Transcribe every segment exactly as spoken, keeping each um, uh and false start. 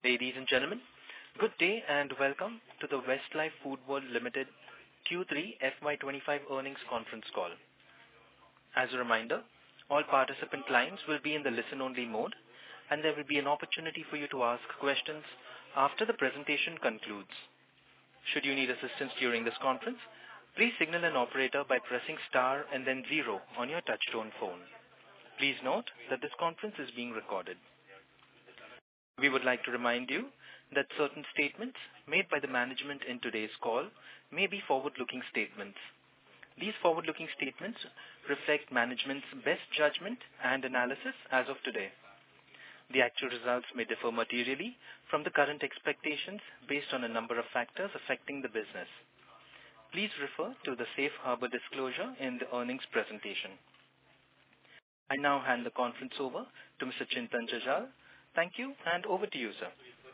Ladies and gentlemen, good day and welcome to the Westlife Foodworld Limited Q three F Y twenty-five earnings conference call. As a reminder, all participant lines will be in the listen-only mode, and there will be an opportunity for you to ask questions after the presentation concludes. Should you need assistance during this conference, please signal an operator by pressing star and then zero on your touchtone phone. Please note that this conference is being recorded. We would like to remind you that certain statements made by the management in today's call may be forward-looking statements. These forward-looking statements reflect management's best judgment and analysis as of today. The actual results may differ materially from the current expectations based on a number of factors affecting the business. Please refer to the safe harbor disclosure in the earnings presentation. I now hand the conference over to Mister Chintan Jajal. Thank you, and over to you, sir.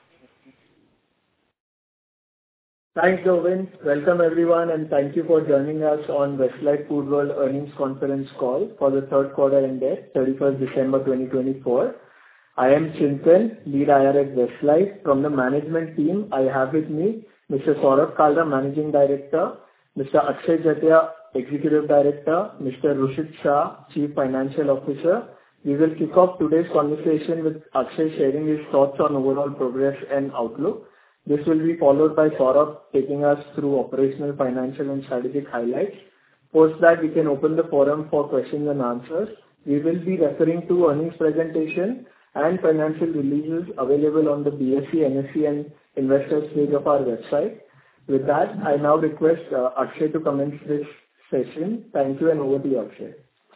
Thanks, Govind. Welcome, everyone, and thank you for joining us on Westlife Foodworld earnings conference call for the third quarter ended thirty-first December twenty twenty-four. I am Chintan, lead I R at Westlife. From the management team, I have with me Mister Saurabh Kalra, Managing Director, Mister Akshay Jatia, Executive Director, Mister Rushit Shah, Chief Financial Officer. We will kick off today's conversation with Akshay sharing his thoughts on overall progress and outlook. This will be followed by Saurabh taking us through operational, financial, and strategic highlights. Post that, we can open the forum for questions and answers. We will be referring to earnings presentation and financial releases available on the B S E, N S E, and investors page of our website. With that, I now request uh, Akshay to commence this session. Thank you, and over to you, Akshay.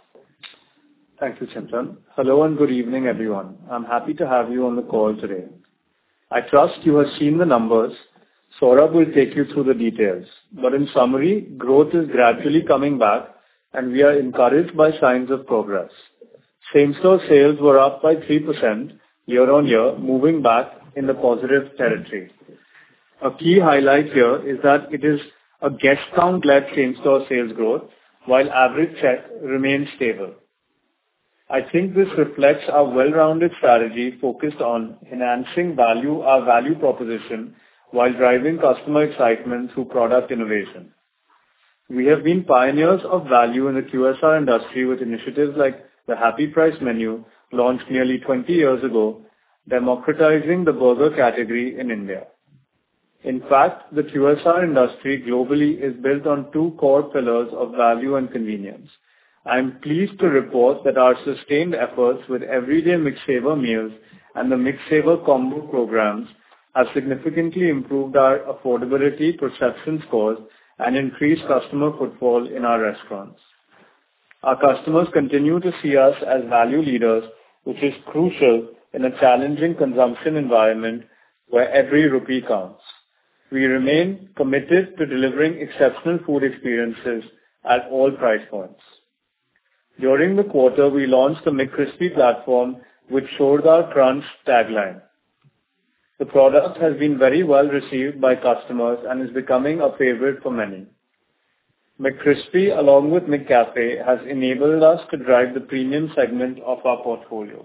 Thank you, Chintan. Hello and good evening, everyone. I'm happy to have you on the call today. I trust you have seen the numbers. Saurabh will take you through the details. But in summary, growth is gradually coming back, and we are encouraged by signs of progress. Same-store sales were up by three percent year-on-year, moving back in the positive territory. A key highlight here is that it is a guest count-led same-store sales growth, while average check remains stable. I think this reflects our well-rounded strategy focused on enhancing value, our value proposition, while driving customer excitement through product innovation. We have been pioneers of value in the Q S R industry with initiatives like the Happy Price menu, launched nearly twenty years ago, democratizing the burger category in India. In fact, the Q S R industry globally is built on two core pillars of value and convenience. I am pleased to report that our sustained efforts with everyday McSaver meals and the McSaver combo programs have significantly improved our affordability perception scores and increased customer footfall in our restaurants. Our customers continue to see us as value leaders, which is crucial in a challenging consumption environment where every rupee counts. We remain committed to delivering exceptional food experiences at all price points. During the quarter, we launched the McCrispy platform, which showed our crunch tagline. The product has been very well received by customers and is becoming a favorite for many. McCrispy, along with McCafe, has enabled us to drive the premium segment of our portfolio.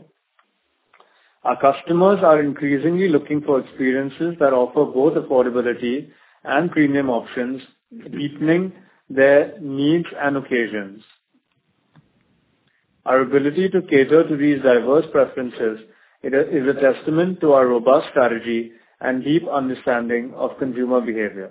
Our customers are increasingly looking for experiences that offer both affordability and premium options, deepening their needs and occasions. Our ability to cater to these diverse preferences is a testament to our robust strategy and deep understanding of consumer behavior.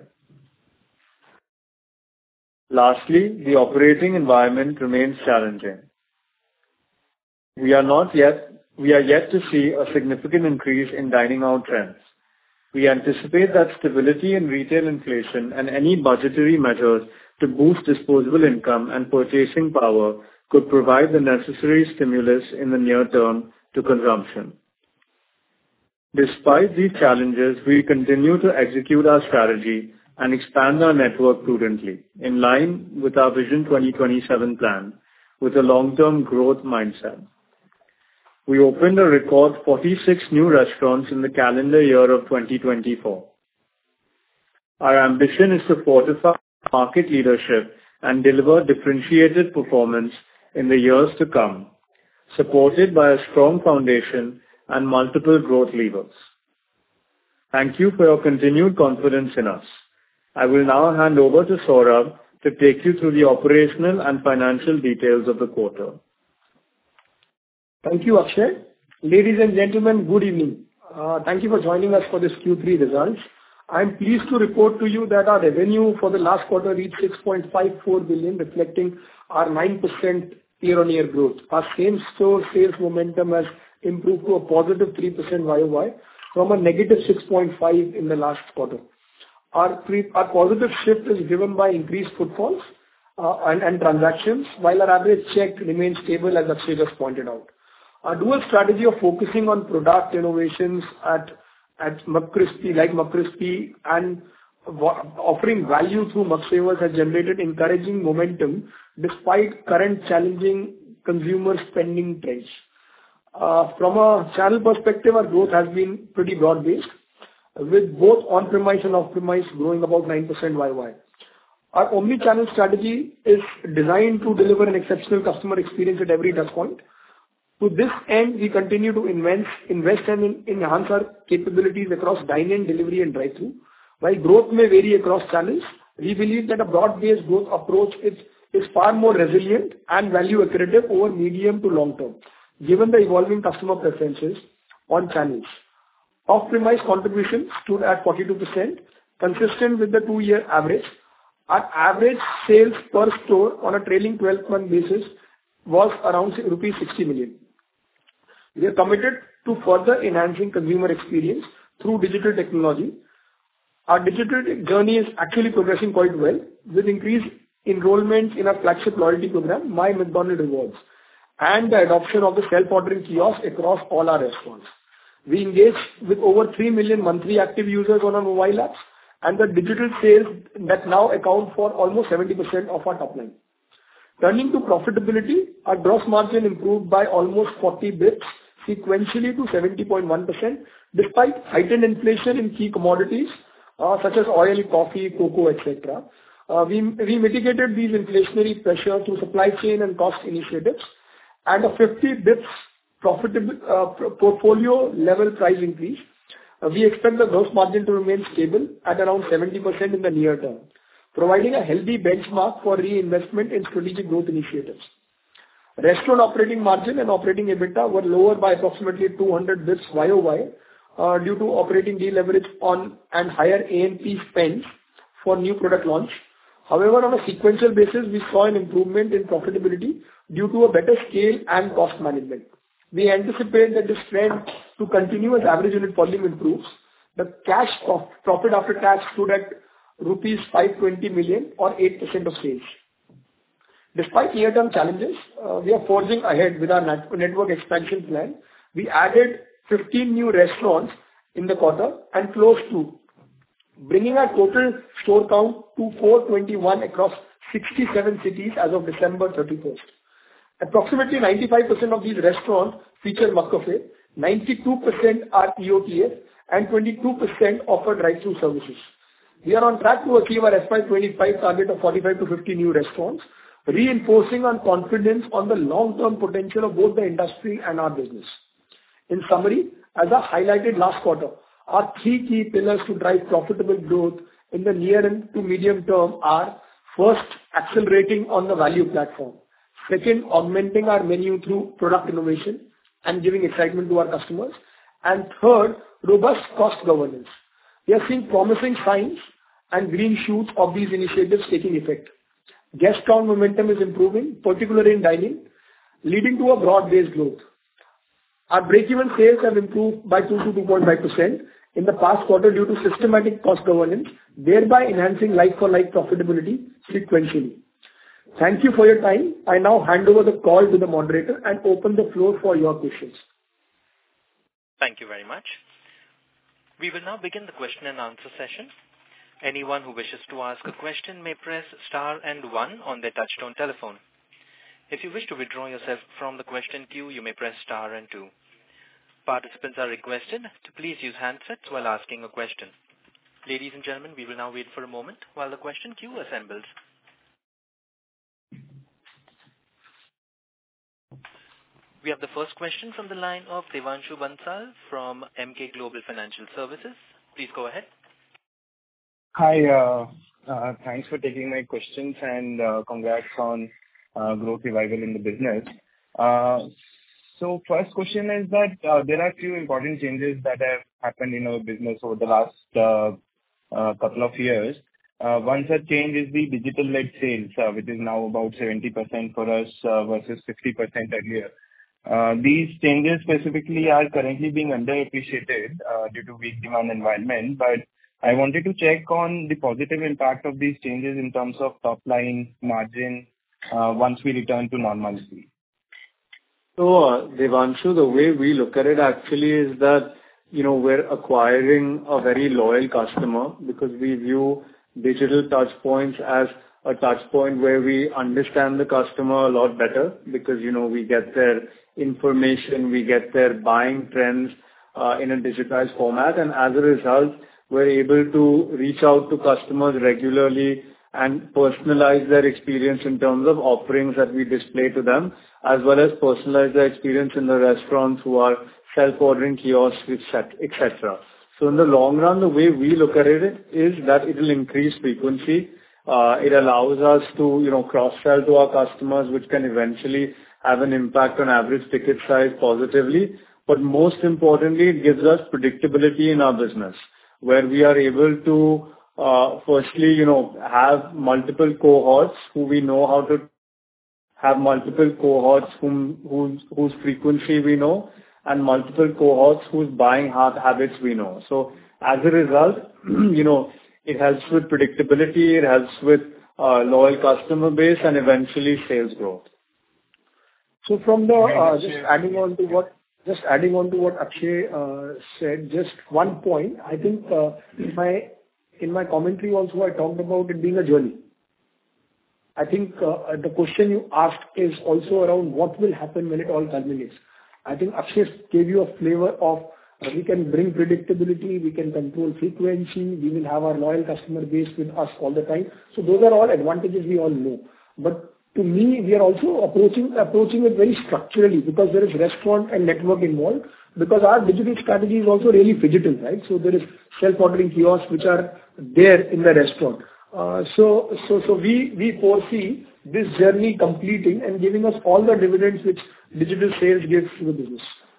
Lastly, the operating environment remains challenging. We are not yet, we are yet to see a significant increase in dining out trends. We anticipate that stability in retail inflation and any budgetary measures to boost disposable income and purchasing power could provide the necessary stimulus in the near term to consumption. Despite these challenges, we continue to execute our strategy and expand our network prudently, in line with our Vision twenty twenty-seven plan, with a long-term growth mindset. We opened a record forty-six new restaurants in the calendar year of twenty twenty-four. Our ambition is to fortify market leadership and deliver differentiated performance in the years to come, supported by a strong foundation and multiple growth levers. Thank you for your continued confidence in us. I will now hand over to Saurabh to take you through the operational and financial details of the quarter. Thank you, Akshay. Ladies and gentlemen, good evening. Uh, thank you for joining us for this Q three results. I'm pleased to report to you that our revenue for the last quarter reached six point five four billion, reflecting our nine percent year-on-year growth. Our same-store sales momentum has improved to a positive three percent Y O Y from a negative six point five in the last quarter. Our, pre- our positive shift is driven by increased footfalls uh, and, and transactions, while our average check remains stable, as Akshay just pointed out. Our dual strategy of focusing on product innovations at at McCrispy, like McCrispy, and offering value through McSavers has generated encouraging momentum despite current challenging consumer spending trends. Uh, from a channel perspective, our growth has been pretty broad-based, with both on-premise and off-premise growing about nine percent Y O Y. Our omni-channel strategy is designed to deliver an exceptional customer experience at every touch point. To this end, we continue to invest, invest and enhance our capabilities across dine-in, delivery, and drive-thru. While growth may vary across channels, we believe that a broad-based growth approach is, is far more resilient and value accretive over medium to long term, given the evolving customer preferences on channels. Off-premise contribution stood at forty-two percent, consistent with the two-year average. Our average sales per store on a trailing twelve-month basis was around rupees sixty million. We are committed to further enhancing consumer experience through digital technology. Our digital journey is actually progressing quite well, with increased enrollment in our flagship loyalty program, My McDonald's Rewards, and the adoption of the self-ordering kiosk across all our restaurants. We engage with over three million monthly active users on our mobile apps, and the digital sales that now account for almost seventy percent of our top line. Turning to profitability, our gross margin improved by almost forty basis points sequentially to seventy point one percent, despite heightened inflation in key commodities uh, such as oil, coffee, cocoa, et cetera. Uh, we, we mitigated these inflationary pressure through supply chain and cost initiatives, and a fifty basis points profitable uh, portfolio level price increase. Uh, we expect the gross margin to remain stable at around seventy percent in the near term, providing a healthy benchmark for reinvestment in strategic growth initiatives. Restaurant operating margin and operating EBITDA were lower by approximately two hundred basis points Y O Y uh, due to operating deleverage on and higher A and P spends for new product launch. However, on a sequential basis, we saw an improvement in profitability due to a better scale and cost management. We anticipate that this trend to continue as average unit volume improves. The cash of profit after tax stood at rupees five hundred twenty million or eight percent of sales. Despite near-term challenges, uh, we are forging ahead with our net- network expansion plan. We added fifteen new restaurants in the quarter and closed two, bringing our total store count to four hundred twenty-one across sixty-seven cities as of December thirty-first. Approximately ninety-five percent of these restaurants feature McCafe, ninety-two percent are E O T F, and twenty-two percent offer drive-thru services. We are on track to achieve our F Y twenty-five target of forty-five to fifty new restaurants, reinforcing our confidence on the long-term potential of both the industry and our business. In summary, as I highlighted last quarter, our three key pillars to drive profitable growth in the near and to medium term are: first, accelerating on the value platform; second, augmenting our menu through product innovation and giving excitement to our customers; and third, robust cost governance. We are seeing promising signs and green shoots of these initiatives taking effect. Guest count momentum is improving, particularly in dining, leading to a broad-based growth. Our break-even sales have improved by two to two point five percent in the past quarter due to systematic cost governance, thereby enhancing like-for-like profitability sequentially. Thank you for your time. I now hand over the call to the moderator and open the floor for your questions. Thank you very much. We will now begin the question and answer session. Anyone who wishes to ask a question may press star and one on their touchtone telephone. If you wish to withdraw yourself from the question queue, you may press star and two. Participants are requested to please use handsets while asking a question. Ladies and gentlemen, we will now wait for a moment while the question queue assembles. We have the first question from the line of Devanshu Bansal from Emkay Global Financial Services. Please go ahead. Hi. uh uh Thanks for taking my questions and uh congrats on uh growth revival in the business. Uh So first question is that uh there are few important changes that have happened in our business over the last uh uh couple of years. Uh One such change is the digital-led sales, uh which is now about seventy percent for us uh versus fifty percent earlier. Uh These changes specifically are currently being underappreciated uh due to weak demand environment, but I wanted to check on the positive impact of these changes in terms of top line margin uh once we return to normalcy. So, uh, Devanshu, the way we look at it actually is that, you know, we're acquiring a very loyal customer because we view digital touch points as a touch point where we understand the customer a lot better because, you know, we get their information, we get their buying trends uh, in a digitized format, and as a result, we're able to reach out to customers regularly and personalize their experience in terms of offerings that we display to them, as well as personalize their experience in the restaurant through our self-ordering kiosks, et cetera. So in the long run, the way we look at it is that it will increase frequency. Uh, it allows us to, you know, cross-sell to our customers, which can eventually have an impact on average ticket size positively. But most importantly, it gives us predictability in our business, where we are able to, uh, firstly, you know, have multiple cohorts who we know how to have multiple cohorts whom, whose, whose frequency we know, and multiple cohorts whose buying habits we know. So as a result, you know, it helps with predictability, it helps with uh, loyal customer base, and eventually sales growth. So from the uh, just adding on to what just adding on to what Akshay uh, said, just one point. I think uh, in my in my commentary also I talked about it being a journey. I think uh, the question you asked is also around what will happen when it all culminates. I think Akshay gave you a flavor of uh, we can bring predictability, we can control frequency, we will have our loyal customer base with us all the time. So those are all advantages we all know. But to me, we are also approaching approaching it very structurally because there is restaurant and network involved. Because our digital strategy is also really phygital, right? So there is self-ordering kiosks which are there in the restaurant. Uh, so so so we we foresee this journey completing and giving us all the dividends which digital sales gives to the business.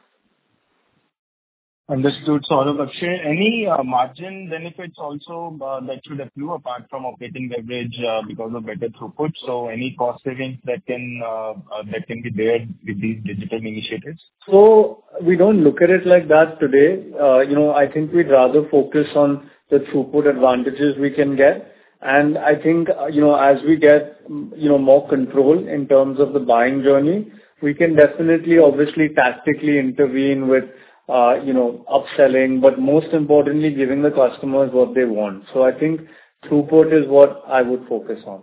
Understood, Saurabh. Akshay, any uh, margin benefits also uh, that should accrue apart from operating leverage uh, because of better throughput? So any cost savings that can uh, uh, that can be there with these digital initiatives? So we don't look at it like that today. Uh, you know, I think we'd rather focus on the throughput advantages we can get. And I think, uh, you know, as we get, you know, more control in terms of the buying journey, we can definitely, obviously, tactically intervene with Uh, you know, upselling, but most importantly, giving the customers what they want. So I think throughput is what I would focus on.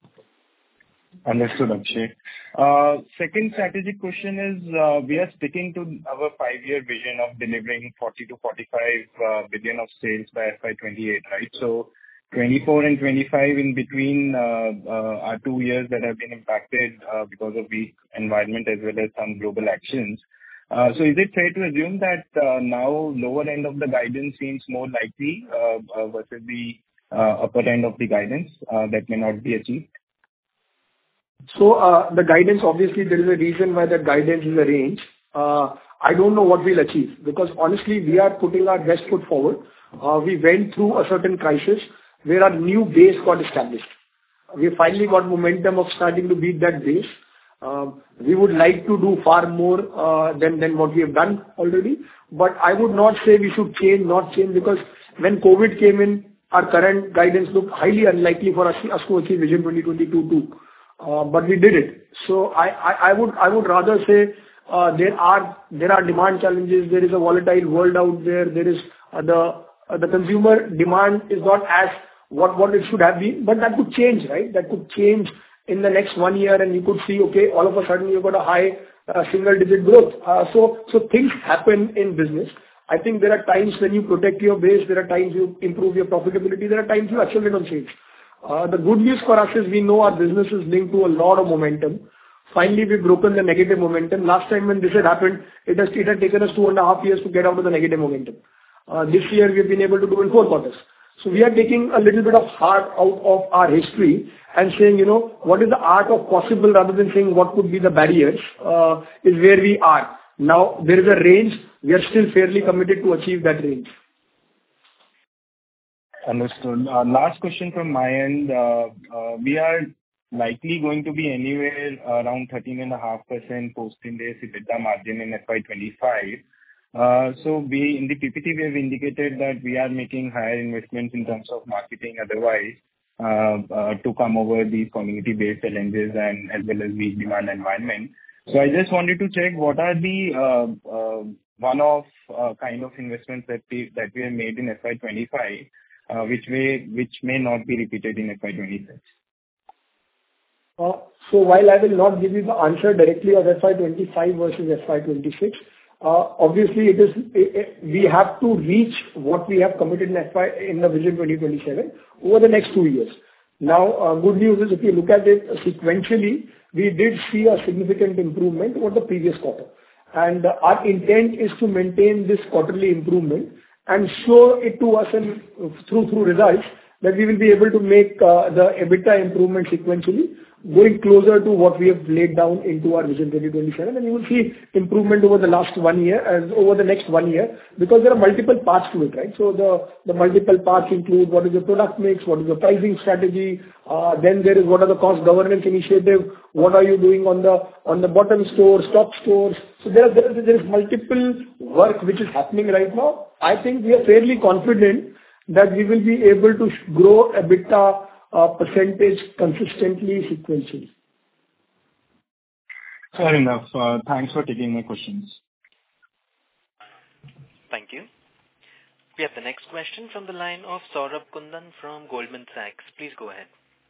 Understood, Akshay. Uh, Second strategic question is, uh, we are sticking to our five-year vision of delivering forty to forty-five uh, billion of sales by F Y twenty-eight, right? So twenty-four and twenty-five in between uh, uh, are two years that have been impacted uh, because of weak environment as well as some global actions. Uh, So is it fair to assume that uh, now lower end of the guidance seems more likely uh, uh, versus the uh, upper end of the guidance uh, that may not be achieved? So uh, the guidance, obviously, there is a reason why that guidance is a range. Uh, I don't know what we'll achieve because honestly, we are putting our best foot forward. Uh, We went through a certain crisis where our new base got established. We finally got momentum of starting to beat that base. Um, we would like to do far more uh, than than what we have done already. But I would not say we should change, not change, because when COVID came in, our current guidance looked highly unlikely for us us to achieve Vision twenty twenty-two too. Uh, But we did it. So I I I would I would rather say uh, there are there are demand challenges. There is a volatile world out there. There is uh, the uh, the consumer demand is not as what what it should have been, but that could change, right? That could change in the next one year, and you could see, okay, all of a sudden you've got a high uh, single-digit growth. Uh, So so things happen in business. I think there are times when you protect your base, there are times you improve your profitability, there are times you accelerate on sales. Uh, The good news for us is we know our business is linked to a lot of momentum. Finally, we've broken the negative momentum. Last time when this had happened, it has it had taken us two and a half years to get out of the negative momentum. Uh, This year we've been able to do in four quarters. So we are taking a little bit of heart out of our history and saying, you know, what is the art of possible rather than saying what could be the barriers, uh, is where we are. Now, there is a range. We are still fairly committed to achieve that range. Understood. Uh, Last question from my end. Uh, uh, We are likely going to be anywhere around thirteen point five percent post-Ind AS EBITDA margin in F Y twenty-five. Uh, So we, in the P P T, we have indicated that we are making higher investments in terms of marketing otherwise, uh, uh, to come over these community-based challenges and as well as weak demand environment. So I just wanted to check what are the uh, uh, one-off uh, kind of investments that we that we have made in F Y twenty-five, uh, which may which may not be repeated in F Y twenty-six. Uh, So while I will not give you the answer directly of F Y twenty-five versus F Y twenty-six, uh, obviously it is, it- it- we have to reach what we have committed in F Y, in the Vision twenty twenty-seven over the next two years. Now, uh, good news is if you look at it sequentially, we did see a significant improvement over the previous quarter. And uh, our intent is to maintain this quarterly improvement and show it to us in, through, through results, that we will be able to make uh, the EBITDA improvement sequentially, going closer to what we have laid down into our Vision twenty twenty-seven. And you will see improvement over the last one year, as over the next one year, because there are multiple parts to it, right? So the, the multiple parts include what is the product mix, what is the pricing strategy, uh, then there is what are the cost governance initiative, what are you doing on the, on the bottom stores, top stores. So there, are- there is, there is multiple work which is happening right now. I think we are fairly confident that we will be able to sh- grow EBITDA uh, percentage consistently, sequentially. Fair enough. Uh, Thanks for taking my questions. Thank you. We have the next question from the line of Saurabh Kundan from Goldman Sachs. Please go ahead.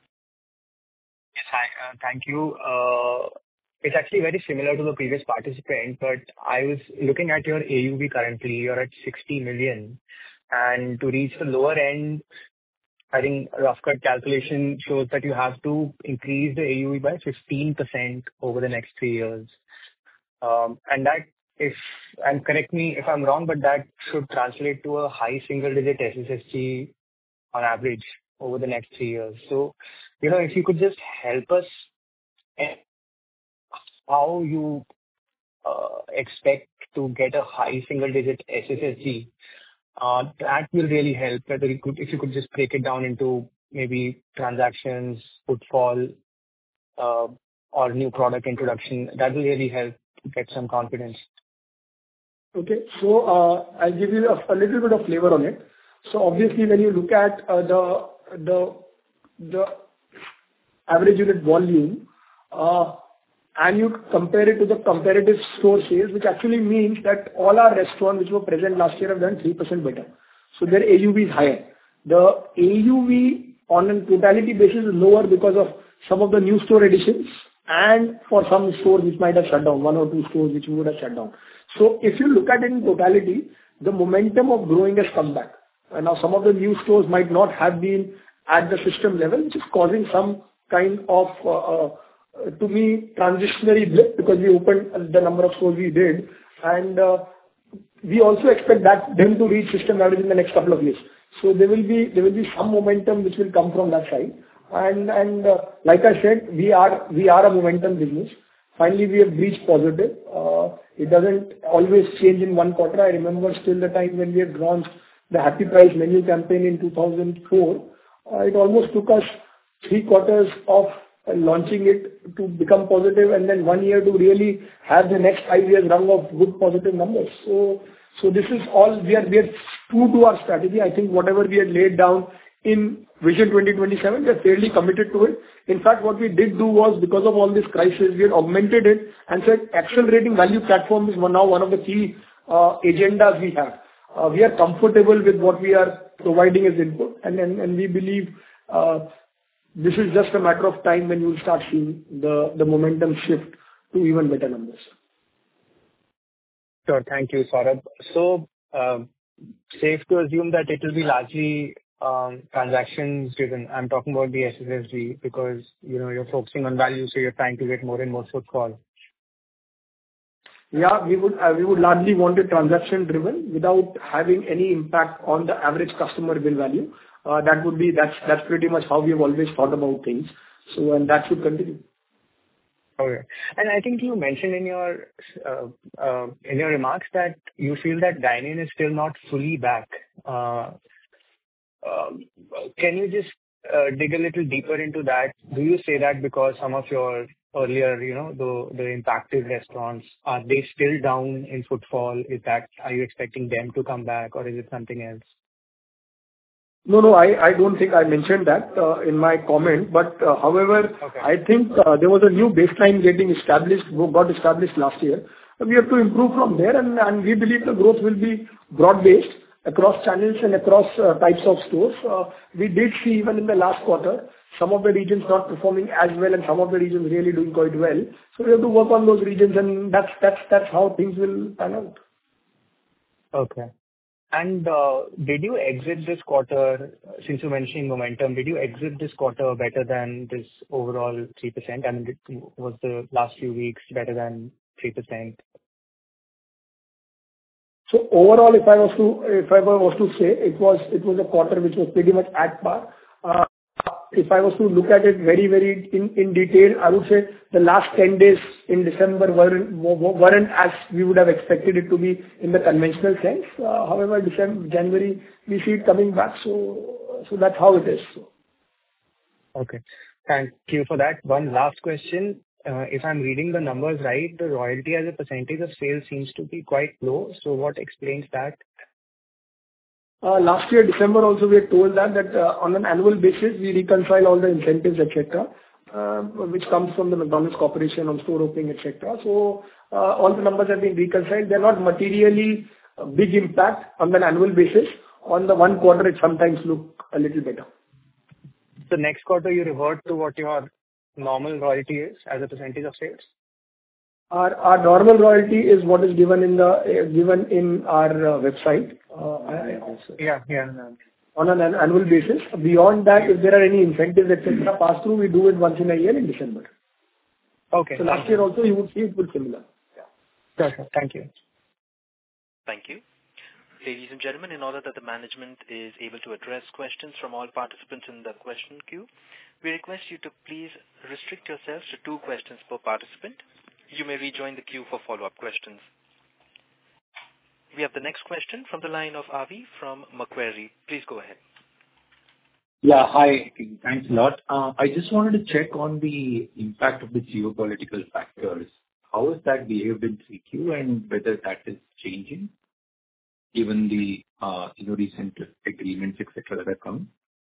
Yes, hi. uh, Thank you. Uh, It's actually very similar to the previous participant, but I was looking at your A U V currently. You're at sixty million, and to reach the lower end, I think rough cut calculation shows that you have to increase the A U V by fifteen percent over the next three years. Um, And that, if, and correct me if I'm wrong, but that should translate to a high single-digit S S S G on average over the next three years. So, you know, if you could just help us eh, how you uh, expect to get a high single-digit S S S G, uh, that will really help. Whether you could, if you could just break it down into maybe transactions, footfall, uh, or new product introduction, that will really help to get some confidence. Okay. So, uh, I'll give you a, a little bit of flavor on it. So obviously, when you look at uh, the the the average unit volume, uh, and you compare it to the comparative store sales, which actually means that all our restaurants which were present last year have done three percent better. So their A U V is higher. The A U V on a totality basis is lower because of some of the new store additions and for some stores which might have shut down, one or two stores which would have shut down. So if you look at it in totality, the momentum of growing has come back. And now some of the new stores might not have been at the system level, which is causing some kind of, uh, uh, to me, transitionary blip, because we opened the number of stores we did. And uh, we also expect that them to reach system average in the next couple of years. So there will be there will be some momentum which will come from that side. And and uh, like I said, we are we are a momentum business. Finally, we have reached positive. Uh, it doesn't always change in one quarter. I remember still the time when we had launched the Happy Price menu campaign in two thousand four. Uh, it almost took us three quarters of uh, launching it to become positive, and then one year to really have the next five years run of good positive numbers. So, so this is all we are we are true to our strategy. I think whatever we had laid down in Vision twenty twenty-seven, we are fairly committed to it. In fact, what we did do was, because of all this crisis, we had augmented it and said accelerating value platform is one, now one of the key uh, agendas we have. Uh, we are comfortable with what we are providing as input, and and, and we believe uh, this is just a matter of time when you will start seeing the, the momentum shift to even better numbers. Sure. Thank you, Saurabh. So, um, safe to assume that it will be largely um, transactions driven. I'm talking about the S S S G because, you know, you're focusing on value, so you're trying to get more and more footfall. yeah, we would uh, we would largely want it transaction-driven without having any impact on the average customer bill value. Uh, That would be that's that's pretty much how we have always thought about things. So, and that should continue. Okay. And I think you mentioned in your uh, uh, in your remarks that you feel that dine-in is still not fully back. Uh, um, Can you just uh, dig a little deeper into that? Do you say that because some of your earlier, you know, the the impacted restaurants, are they still down in footfall? Is that, are you expecting them to come back, or is it something else? No, no, I I don't think I mentioned that uh, in my comment. But uh, however, Okay. I think uh, there was a new baseline getting established, got established last year. We have to improve from there, and and we believe the growth will be broad-based across channels and across uh, types of stores. Uh, We did see even in the last quarter, some of the regions not performing as well and some of the regions really doing quite well. So we have to work on those regions, and that's that's that's how things will pan out. Okay. And uh, did you exit this quarter, since you mentioned momentum, did you exit this quarter better than this overall three percent? I mean, did- was the last few weeks better than three percent? So overall, if I was to if I was to say, it was it was a quarter which was pretty much at par. Uh, If I was to look at it very, very in in detail, I would say the last ten days in December weren't weren't as we would have expected it to be in the conventional sense. Uh, However, December, January, we see it coming back, so so that's how it is. Okay. Thank you for that. One last question. Uh, If I'm reading the numbers right, the royalty as a percentage of sales seems to be quite low. So what explains that? Uh, Last year, December also, we had told that that uh, on an annual basis, we reconcile all the incentives, et cetera, uh, which comes from the McDonald's Corporation on store opening, et cetera. So, uh, all the numbers have been reconciled. They're not materially a big impact on an annual basis. On the one quarter, it sometimes look a little better. So next quarter, you revert to what your normal royalty is as a percentage of sales? Our our normal royalty is what is given in the uh, given in our uh, website. Uh, I- I- Yeah, yeah. On an annual basis. Beyond that, if there are any incentives, et cetera, pass through, we do it once in a year in December. Okay. So last year also, you would see it was similar. Yeah. Sure, sure. Thank you. Thank you. Ladies and gentlemen, in order that the management is able to address questions from all participants in the question queue, we request you to please restrict yourselves to two questions per participant. You may rejoin the queue for follow-up questions. We have the next question from the line of Avi from Macquarie. Please go ahead. Yeah, hi. Thanks a lot. Uh, I just wanted to check on the impact of the geopolitical factors. How has that behaved in three Q and whether that is changing given the uh, you know recent agreements, et cetera, that have come?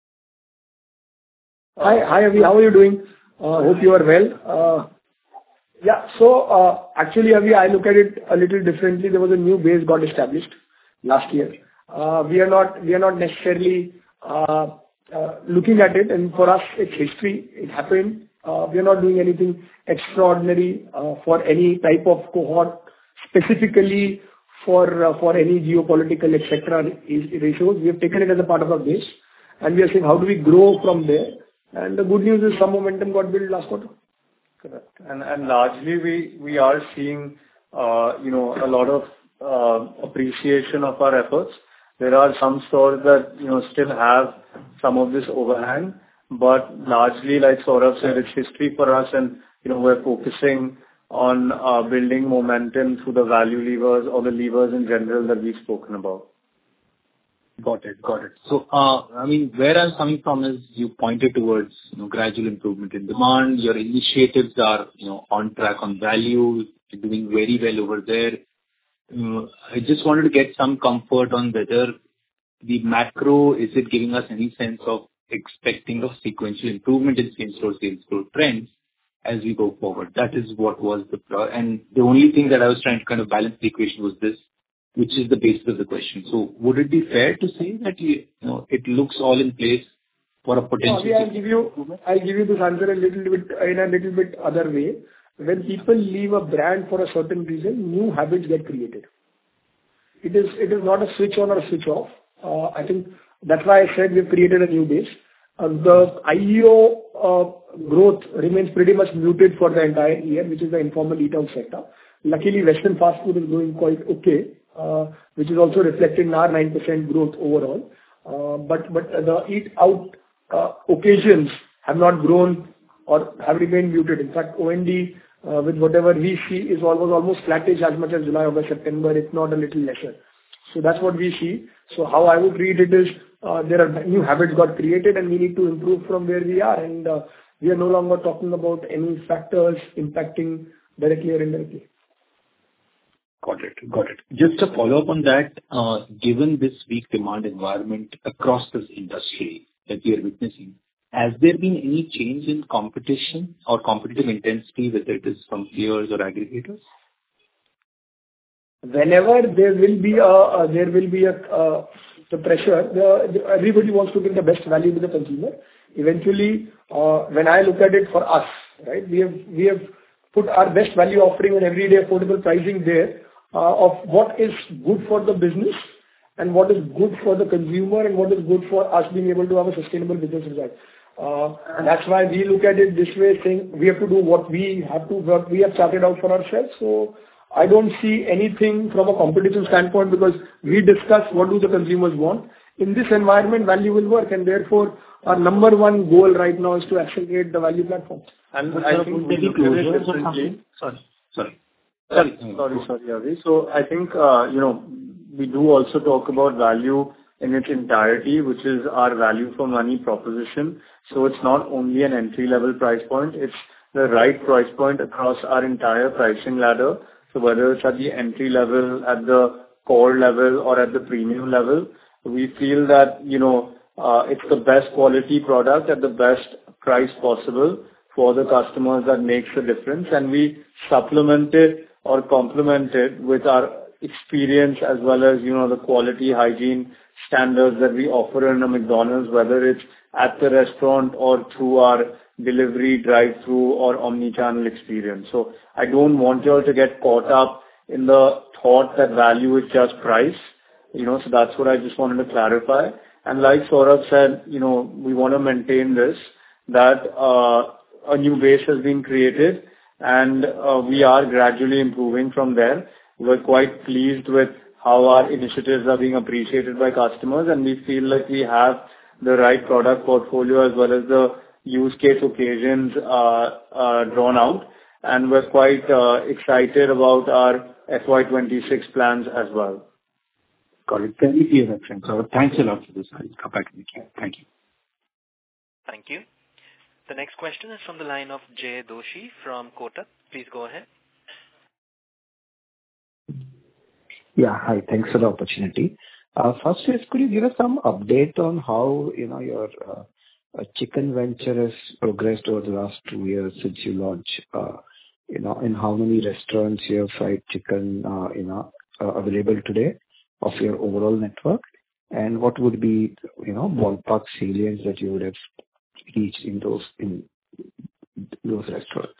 Hi, hi, Avi. How are you doing? Uh, Hope you are well. Uh, Yeah. So, uh, actually, Avi, I look at it a little differently. There was a new base got established last year. Uh, We are not, we are not necessarily uh, uh, looking at it, and for us, it's history. It happened. Uh, We are not doing anything extraordinary uh, for any type of cohort, specifically for uh, for any geopolitical, et cetera, ratios. We have taken it as a part of our base, and we are saying, how do we grow from there? And the good news is some momentum got built last quarter. Correct. And and largely, we we are seeing, uh, you know, a lot of uh, appreciation of our efforts. There are some stores that, you know, still have some of this overhang, but largely, like Saurabh said, it's history for us, and, you know, we're focusing on uh, building momentum through the value levers or the levers in general that we've spoken about. Got it. Got it. So, uh, I mean, where I'm coming from is you pointed towards, you know, gradual improvement in demand. Your initiatives are, you know, on track on value. You're doing very well over there. Uh, I just wanted to get some comfort on whether the macro, is it giving us any sense of expecting of sequential improvement in same-store sales growth trends as we go forward? That is what was the... pro- And the only thing that I was trying to kind of balance the equation was this, which is the basis of the question. So would it be fair to say that, you you know, it looks all in place for a potential? No, I'll give you, I'll give you this answer a little bit, in a little bit other way. When people leave a brand for a certain reason, new habits get created. It is, it is not a switch on or a switch off. Uh, I think that's why I said we've created a new base. Uh, The I E O uh, growth remains pretty much muted for the entire year, which is the informal eat-out sector. Luckily, Western fast food is doing quite okay, uh, which is also reflected in our nine percent growth overall. Uh, but but the eat out uh, occasions have not grown or have remained muted. In fact, O N D, uh, with whatever we see, is almost almost flattish as much as July, August, September, if not a little lesser. So that's what we see. So how I would read it is, uh, there are new habits got created, and we need to improve from where we are. And uh, we are no longer talking about any factors impacting directly or indirectly. Got it. Got it. Just a follow-up on that, uh, given this weak demand environment across this industry that we are witnessing, has there been any change in competition or competitive intensity, whether it is from peers or aggregators? Whenever there will be a, uh, there will be a, uh, the pressure, the, the, everybody wants to give the best value to the consumer. Eventually, uh, when I look at it for us, right, we have, we have put our best value offering and everyday affordable pricing there, uh, of what is good for the business and what is good for the consumer and what is good for us being able to have a sustainable business result. Uh, and that's why we look at it this way, saying we have to do what we have to, what we have charted out for ourselves. So I don't see anything from a competitive standpoint, because we discuss what do the consumers want. In this environment, value will work, and therefore our number one goal right now is to accelerate the value platform. And but I think we look at it differently. Sorry. Sorry. Sorry, sorry, sorry, Avi. So I think, uh, you know, we do also talk about value in its entirety, which is our value for money proposition. So it's not only an entry-level price point, it's the right price point across our entire pricing ladder. So whether it's at the entry level, at the core level, or at the premium level, we feel that, you know, uh, it's the best quality product at the best price possible for the customers that makes a difference. And we supplement it or complement it with our experience as well as, you know, the quality hygiene standards that we offer in a McDonald's, whether it's at the restaurant or through our delivery, drive-through, or omni-channel experience. So I don't want you all to get caught up in the thought that value is just price. You know, so that's what I just wanted to clarify. And like Saurabh said, you know, we want to maintain this, that uh, a new base has been created, and uh, we are gradually improving from there. We're quite pleased with how our initiatives are being appreciated by customers, and we feel like we have the right product portfolio as well as the use case occasions uh, uh, drawn out, and we're quite uh, excited about our F Y twenty-six plans as well. Got it. Thank you, so thanks a lot for this. I'll come back to the queue. Thank you. Thank you. The next question is from the line of Jay Doshi from Kotak. Please go ahead. Yeah, hi. Thanks for the opportunity. Uh, First is, could you give us some update on how, you know, your uh, uh, chicken venture has progressed over the last two years since you launched? Uh, You know, in how many restaurants you have fried chicken, uh, you know, uh, available today of your overall network? And what would be, you know, ballpark salience that you would have reached in those, in those restaurants?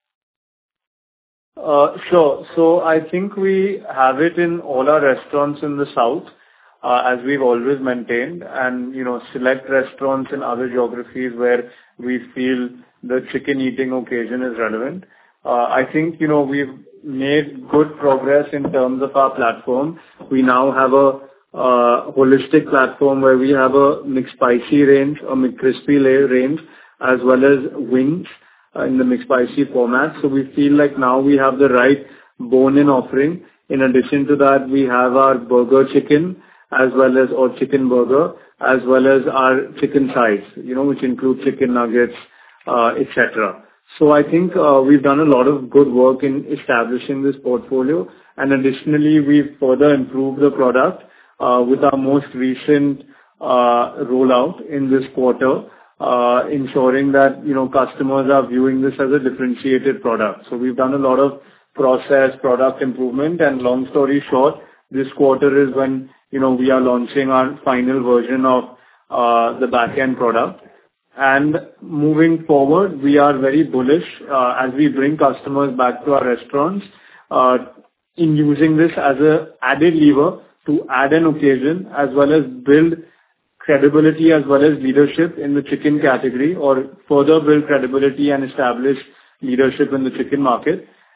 Uh, Sure. So I think we have it in all our restaurants in the south, uh, as we've always maintained, and, you know, select restaurants in other geographies where we feel the chicken eating occasion is relevant. Uh, I think, you know, we've made good progress in terms of our platform. We now have a uh, holistic platform where we have a McSpicy range, a McCrispy range, as well as wings uh, in the McSpicy format. So we feel like now we have the right bone-in offering. In addition to that, we have our burger chicken as well as or chicken burger, as well as our chicken sides, you know, which include chicken nuggets, uh, et cetera. So I think uh, we've done a lot of good work in establishing this portfolio, and additionally, we've further improved the product uh, with our most recent uh, rollout in this quarter, uh, ensuring that, you know, customers are viewing this as a differentiated product. So we've done a lot of process, product improvement, and long story short, this quarter is when, you know, we are launching our final version of uh, the back-end product. And moving forward, we are very bullish uh, as we bring customers back to our restaurants uh, in using this as an added lever to add an occasion as well as build credibility as well as leadership in the chicken category, or further build credibility and establish leadership in the chicken market.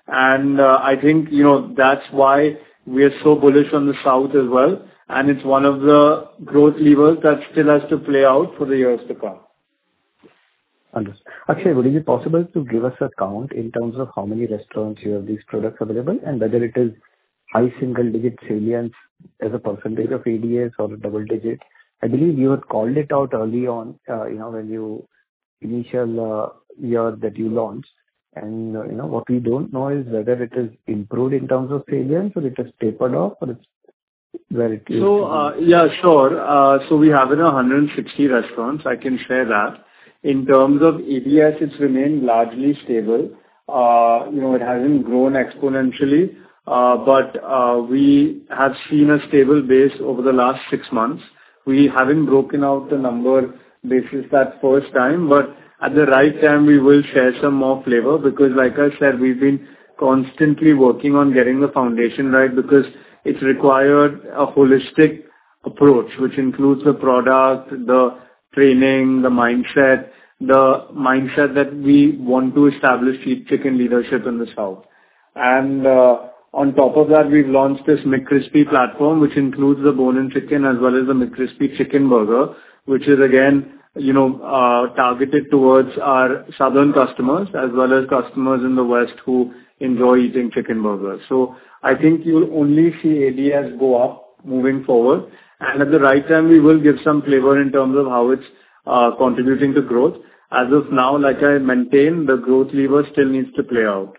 And uh, I think, you know, that's why we are so bullish on the South as well. And it's one of the growth levers that still has to play out for the years to come. Understood. Akshay, would it be possible to give us a count in terms of how many restaurants you have these products available and whether it is high single-digit salience as a percentage of A D S or double digit? I believe you had called it out early on, uh, you know, when you initial uh, year that you launched. And, uh, you know, what we don't know is whether it is improved in terms of salience or it has tapered off or it's where it is. So, uh, yeah, sure. Uh, So we have in one hundred sixty restaurants. I can share that. In terms of A D S, it's remained largely stable. Uh, You know, it hasn't grown exponentially, uh, but uh, we have seen a stable base over the last six months. We haven't broken out the number basis that first time, but at the right time, we will share some more flavor because, like I said, we've been constantly working on getting the foundation right because it's required a holistic approach, which includes the product, the training, the mindset, the mindset that we want to establish chicken leadership in the South. And uh, on top of that, we've launched this McCrispy platform, which includes the bone-in chicken as well as the McCrispy chicken burger, which is again, you know, uh, targeted towards our southern customers as well as customers in the West who enjoy eating chicken burgers. So I think you'll only see A D S go up moving forward. And at the right time, we will give some flavor in terms of how it's uh, contributing to growth. As of now, like I maintain, the growth lever still needs to play out.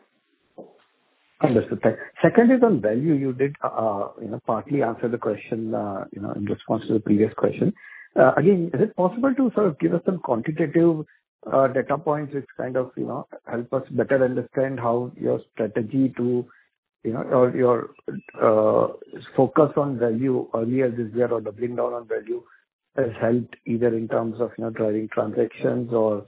Understood. Second is on value. You did, uh, you know, partly answer the question, uh, you know, in response to the previous question. Uh, Again, is it possible to sort of give us some quantitative uh, data points which kind of, you know, help us better understand how your strategy to, you know, or your uh, focus on value earlier this year or doubling down on value has helped either in terms of, you know, driving transactions or,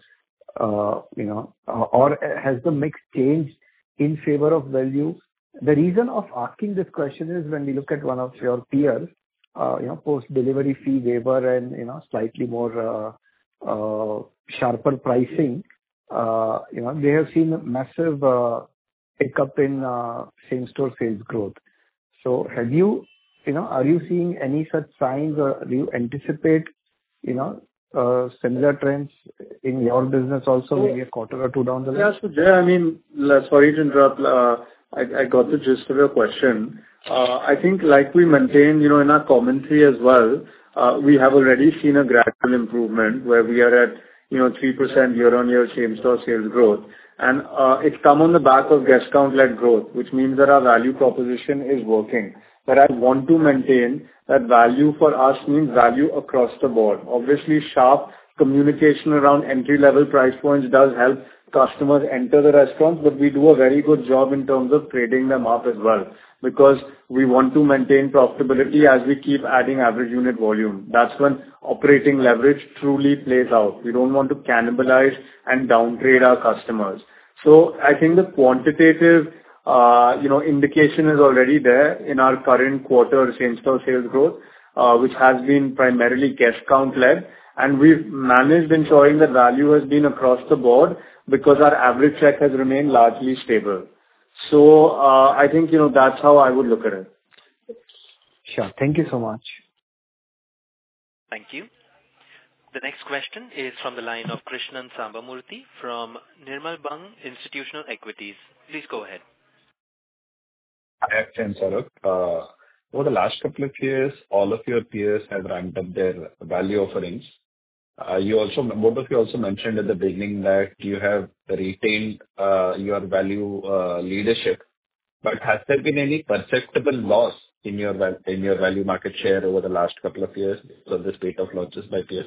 uh, you know, or has the mix changed in favor of value? The reason of asking this question is when we look at one of your peers, uh, you know, post-delivery fee waiver and, you know, slightly more uh, uh, sharper pricing, uh, you know, they have seen a massive uh, pickup in uh, same-store sales growth. So have you, you know, are you seeing any such signs or do you anticipate, you know, uh, similar trends in your business also, so, maybe a quarter or two down the line? Yeah, so Jay, I mean, sorry to interrupt. Uh, I, I got the gist of your question. Uh, I think like we maintained, you know, in our commentary as well, uh, we have already seen a gradual improvement where we are at, you know, three percent year-on-year same-store sales growth. And uh, it's come on the back of guest count-led growth, which means that our value proposition is working. But I want to maintain that value for us means value across the board. Obviously, sharp communication around entry-level price points does help customers enter the restaurants, but we do a very good job in terms of trading them up as well, because we want to maintain profitability as we keep adding average unit volume. That's when operating leverage truly plays out. We don't want to cannibalize and downgrade our customers. So I think the quantitative uh, you know, indication is already there in our current quarter same-store sales growth, uh, which has been primarily guest count-led. And we've managed ensuring that value has been across the board because our average check has remained largely stable. So uh, I think, you know, that's how I would look at it. Sure. Thank you so much. Thank you. The next question is from the line of Krishnan Sambamurthy from Nirmal Bang Institutional Equities. Please go ahead. Hi, I'm Saurabh. Uh, over the last couple of years, all of your peers have ramped up their value offerings. Uh, you also, both of you also mentioned at the beginning that you have retained uh, your value uh, leadership. But has there been any perceptible loss in your in your value market share over the last couple of years because of the spate of launches by peers?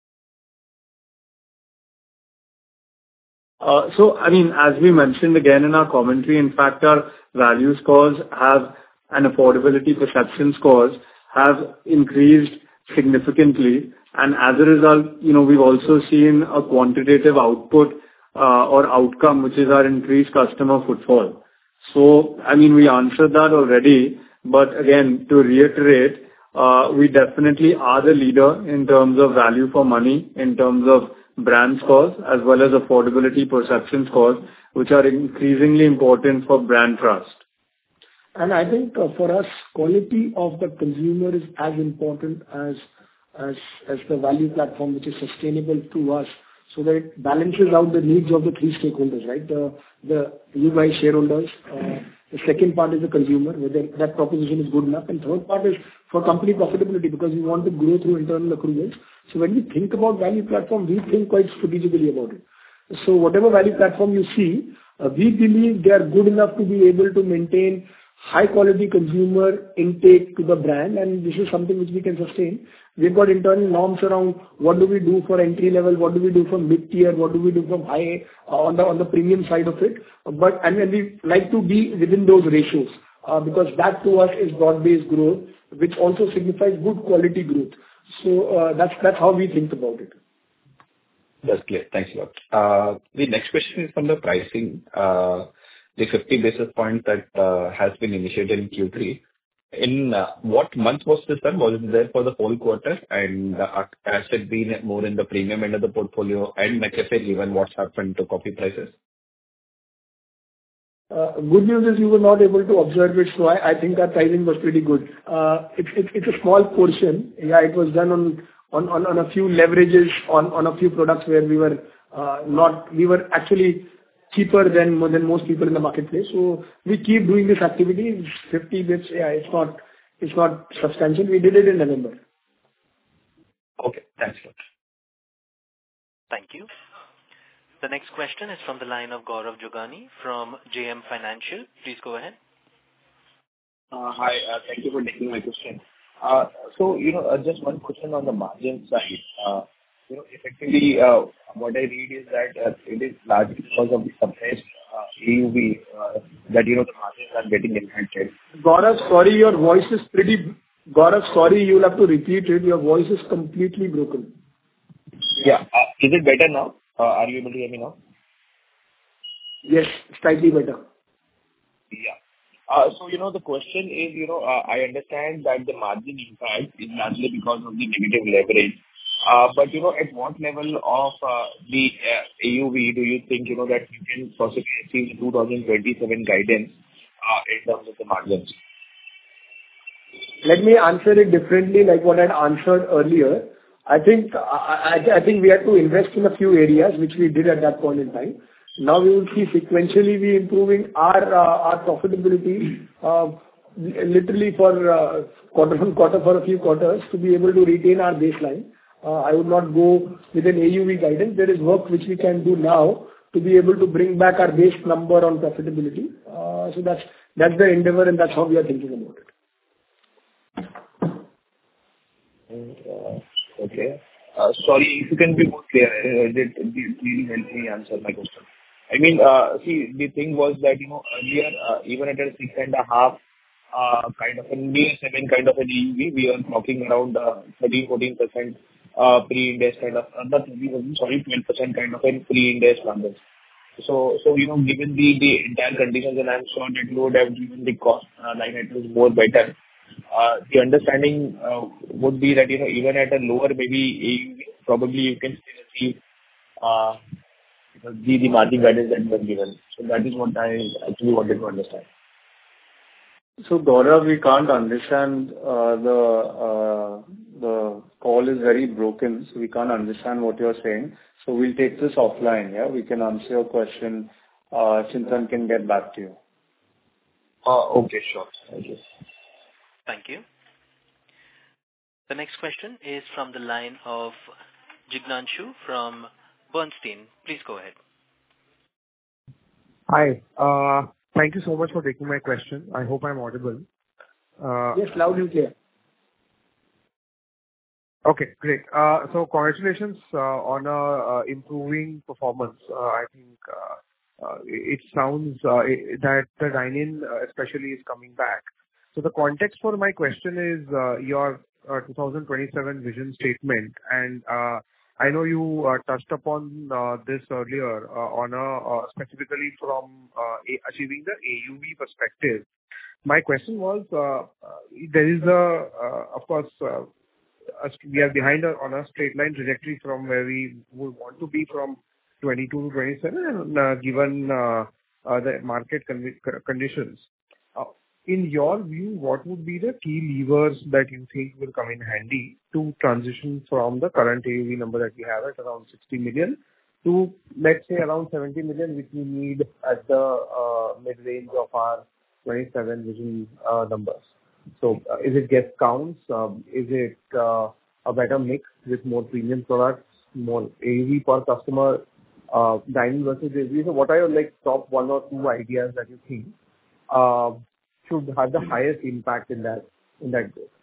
Uh, so, I mean, as we mentioned again in our commentary, in fact, our value scores have and affordability perception scores have increased significantly. And as a result, you know, we've also seen a quantitative output uh, or outcome, which is our increased customer footfall. So, I mean, we answered that already. But again, to reiterate, uh, we definitely are the leader in terms of value for money, in terms of brand scores, as well as affordability perception scores. which are increasingly important for brand trust. And I think uh, for us, quality of the consumer is as important as as as the value platform, which is sustainable to us, so that it balances out the needs of the three stakeholders, right? The the you guys shareholders. Uh, the second part is the consumer, whether that proposition is good enough, and third part is for company profitability, because we want to grow through internal accruals. So when we think about value platform, we think quite strategically about it. So whatever value platform you see, uh, we believe they are good enough to be able to maintain high quality consumer intake to the brand, and this is something which we can sustain. We've got internal norms around what do we do for entry level, what do we do from mid-tier, what do we do from high, uh, on the on the premium side of it. But and and we like to be within those ratios, uh, because that to us is broad-based growth, which also signifies good quality growth. So, uh, that's that's how we think about it. That's clear. Thanks a lot. Uh, The next question is on the pricing. Uh, The fifty basis point that uh, has been initiated in Q three. In uh, what month was this done? Was it there for the whole quarter? And uh, has it been more in the premium end of the portfolio? And McCafe, even what's happened to coffee prices? Uh, Good news is you were not able to observe it, so I I think our pricing was pretty good. Uh, It's it's it's a small portion. Yeah, it was done on on on on a few leverages, on on a few products where we were uh, not... We were actually cheaper than more than most people in the marketplace. So we keep doing this activity. It's fifty bits, yeah, it's not, it's not substantial. We did it in November. Okay, thanks a lot. Thank you. The next question is from the line of Gaurav Jogani from J M Financial. Please go ahead. Uh, Hi, uh, thank you for taking my question. Uh, So, you know, uh, just one question on the margin side. Uh, You know, effectively, uh, what I read is that uh, it is largely because of the suppressed uh, A U V uh, that, you know, the margins are getting impacted. Gaurav, sorry, your voice is pretty... Gaurav, sorry, you'll have to repeat it. Your voice is completely broken. Yeah. Uh, Is it better now? Uh, Are you able to hear me now? Yes, slightly better. Yeah. Uh, So, you know, the question is, you know, uh, I understand that the margin impact is largely because of the negative leverage. Uh, But, you know, at what level of uh, the uh, A U V do you think, you know, that you can possibly achieve the two thousand twenty-seven guidance uh, in terms of the margins? Let me answer it differently, like what I'd answered earlier. I think, I I- I think we had to invest in a few areas, which we did at that point in time. Now we will see sequentially we improving our uh, our profitability, uh, literally for uh, quarter on quarter for a few quarters, to be able to retain our baseline. Uh, I would not go with an A U V guidance. There is work which we can do now to be able to bring back our base number on profitability. Uh, So that's that's the endeavor, and that's how we are thinking about it. Uh, Okay. Uh, Sorry, if you can be more clear, uh, it it really help me answer my question. I mean, uh, see, the thing was that, you know, earlier, uh, even at a six and a half, uh, kind of a near seven kind of an A U V, we are talking around uh, thirteen fourteen percent uh, pre-index kind of, uh, not thirteen, sorry, twelve percent kind of a pre-index numbers. So, so you know, given the the entire conditions, and I'm sure that you would have given the cost uh, line items more better. Uh, The understanding uh, would be that, you know, even at a lower maybe A U V, probably you can still achieve uh, the the margin guidance that was given. So that is what I actually wanted to understand. So Gaurav, we can't understand, uh, the uh, the call is very broken, so we can't understand what you're saying. So we'll take this offline, yeah? We can answer your question. Uh, Chintan can get back to you. Uh, Okay, sure. Thank you. Thank you. The next question is from the line of Jignanshu from Bernstein. Please go ahead. Hi. Uh, Thank you so much for taking my question. I hope I'm audible. Uh, Yes, loud and clear. Okay, great. Uh, So congratulations uh, on a uh, improving performance. Uh, I think uh, uh, it sounds uh, i- that the dine-in uh, especially is coming back. So the context for my question is uh, your uh, two thousand twenty-seven vision statement, and uh, I know you uh, touched upon uh, this earlier uh, on a uh, specifically from uh, a- achieving the A U V perspective. My question was, uh, uh, there is a, uh, of course, uh, a- we are behind a- on a straight line trajectory from where we would want to be from twenty-two to twenty-seven and uh, given uh, uh, the market con- conditions. Uh, in your view, what would be the key levers that you think will come in handy to transition from the current A U V number that we have at around sixty million to, let's say, around seventy million, which we need at the uh, mid-range of our twenty-seven vision uh, numbers? So uh, is it guest counts? Um, is it uh, a better mix with more premium products, more A U V per customer, uh, dining versus A U V? So what are your like top one or two ideas that you think uh, should have the highest impact in that in that growth?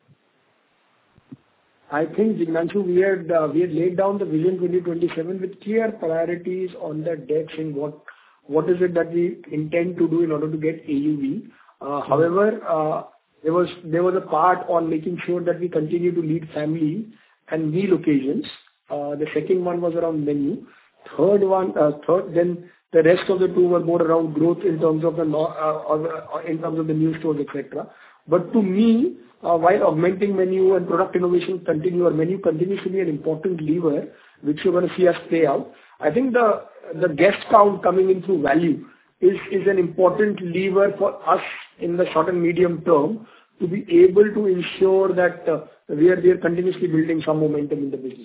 I think, Jignanshu, we had uh, we had laid down the Vision twenty twenty-seven with clear priorities on the deck, saying what what is it that we intend to do in order to get A U V. Uh, however, uh, there was there was a part on making sure that we continue to lead family and meal occasions. Uh, the second one was around menu. Third one, uh, third then the rest of the two were more around growth in terms of the no, uh, or, uh, in terms of the new stores, et cetera. But to me, uh, while augmenting menu and product innovation continue, or menu continues to be an important lever, which you're going to see us play out. I think the the guest count coming in through value is is an important lever for us in the short and medium term to be able to ensure that uh, we are we are continuously building some momentum in the business.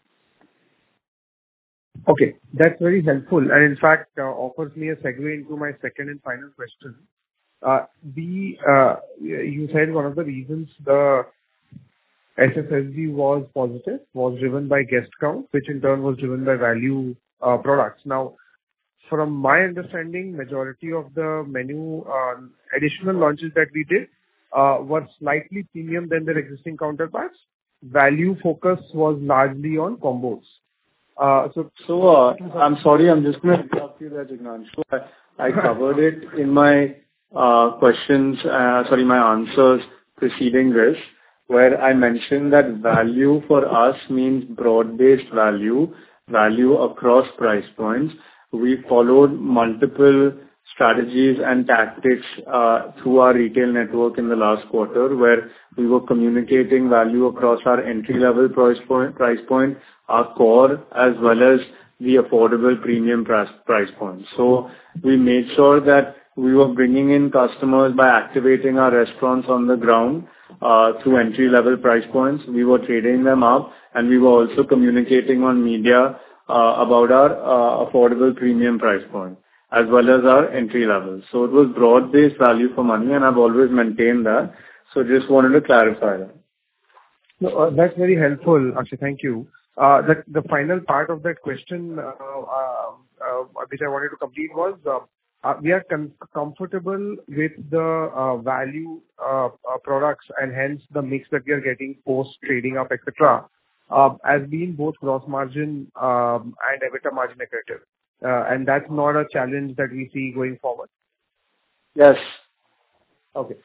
Okay, that's very helpful, and in fact uh, offers me a segue into my second and final question. Uh, the uh, you said one of the reasons the S S S G was positive was driven by guest count, which in turn was driven by value uh, products. Now, from my understanding, majority of the menu uh, additional launches that we did uh, were slightly premium than their existing counterparts. Value focus was largely on combos. Uh, so, so uh, I'm sorry, I'm just going to interrupt you there, Jignanshu. I, I covered it in my uh, questions, uh, sorry, my answers preceding this, where I mentioned that value for us means broad-based value, value across price points. We followed multiple strategies and tactics uh, through our retail network in the last quarter, where we were communicating value across our entry-level price point, price point, our core, as well as the affordable premium price, price point. So we made sure that we were bringing in customers by activating our restaurants on the ground uh, through entry-level price points. We were trading them up, and we were also communicating on media uh, about our uh, affordable premium price point, as well as our entry level. So it was broad-based value for money, and I've always maintained that. So just wanted to clarify that. No, uh, that's very helpful, Akshay. Thank you. Uh, the, the final part of that question, uh, uh, uh, which I wanted to complete was, uh, uh, we are com- comfortable with the uh, value uh, uh, products and hence the mix that we are getting post trading up, et cetera, uh, as being both gross margin um, and EBITDA margin accretive. Uh, and that's not a challenge that we see going forward. Yes. Okay.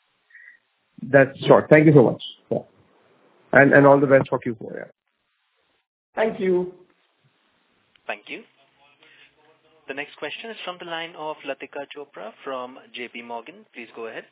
That's short. Thank you so much. Yeah. And and all the best for Q four. Yeah. Thank you. Thank you. The next question is from the line of Latika Chopra from J P Morgan. Please go ahead.